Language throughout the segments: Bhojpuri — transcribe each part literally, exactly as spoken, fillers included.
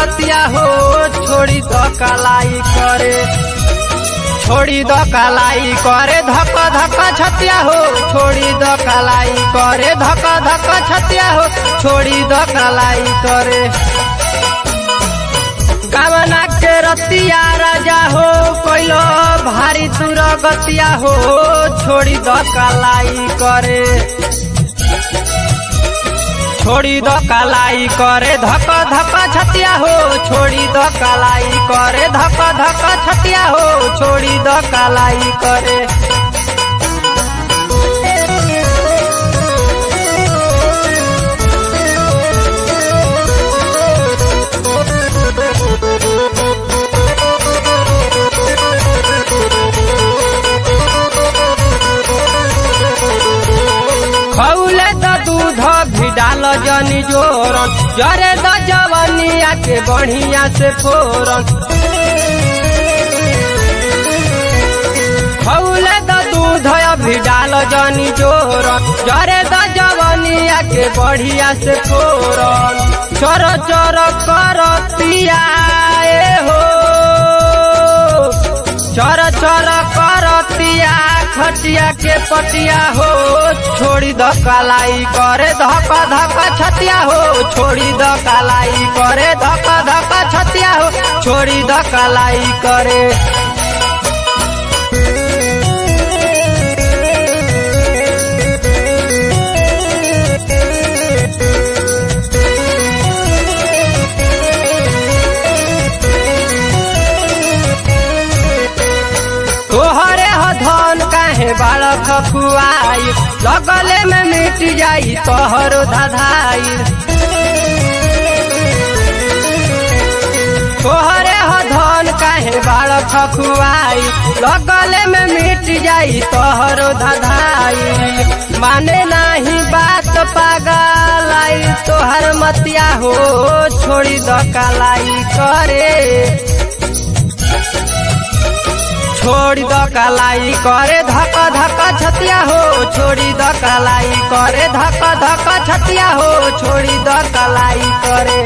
गतिया हो छोड़ी द कलाई करे, छोड़ी द कलाई करे धक धक छतिया हो, छोड़ी द कलाई करे धक धक छतिया हो, छोड़ी द कलाई करे। गावना के रतिया राजा हो कोइलो भारी दूर गतिया हो छोड़ी द कलाई करे, छोड़ी द कलाई करे धक धक छतिया हो, छोड़ी द कलाई करे धक धक छतिया हो, छोड़ी द कलाई करे। खौले द दूध भी डाल जनी जोरन, जरे द जवनिया के बढ़िया से फोरन। खौले द दूध भी डाल जनी जोरन, जरे द जवनिया के बढ़िया से फोरन। चर चर करतिया हो, चर चर करतिया खटिया के पटिया हो छोड़ी द कलाई करे धक धक छतिया हो, छोड़ी द कलाई करे धक धक छतिया हो, छोड़ी द कलाई करे। तोहरे हो धन काहे बालक खुआई, लगले में मिट जाई तोहरो धाधाई। तोहरे हो धन काहे बालक खुआई, लगले में मिट जाई तोहरो धाधाई। माने नाही बात पागलाई तोहर मतिया हो छोड़ी द कलाई करे, छोड़ी द कलाई करे धक धक छतिया हो, छोड़ी द कलाई करे धक धक छतिया हो, छोड़ी द कलाई करे।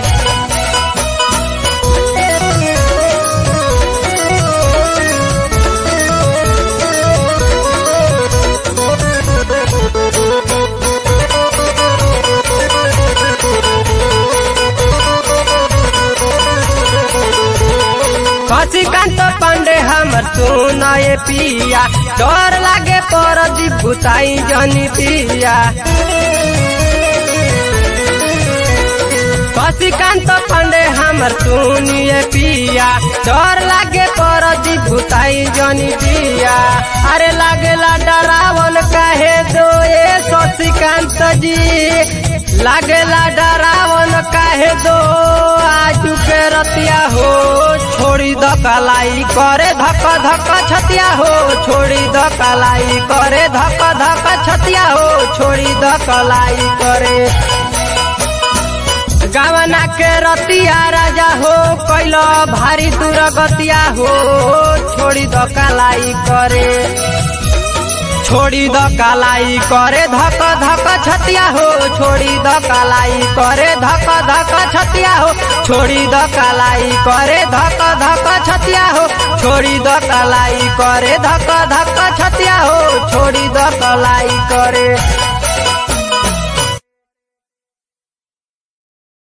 शशिकांत पांडे हमर सुनाए पिया, डर लागे पर भूताई जनी पिया। शशिकांत पांडे हमर सुनिए पिया, डर लागे पर भूताई जनी पिया। अरे लागेला डरावन काहे दो ये शशिकांत जी, लागेला डरावन काहे दो आजू के रतिया हो छोड़ी द कलाई करे धक धक छतिया हो, छोड़ी द कलाई करे धक धक छतिया हो, छोड़ी द कलाई करे। गावना के रतिया राजा हो कोइलो भारी दूर गतिया हो छोड़ी द कलाई करे, छोड़ी द कलाई करे धक धक छतिया हो, छोड़ी द कलाई करे धक धक छतिया हो, छोड़ी द कलाई करे धक धक छतिया हो, छोड़ी द कलाई करे धक धक छतिया हो, छोड़ी द कलाई करे।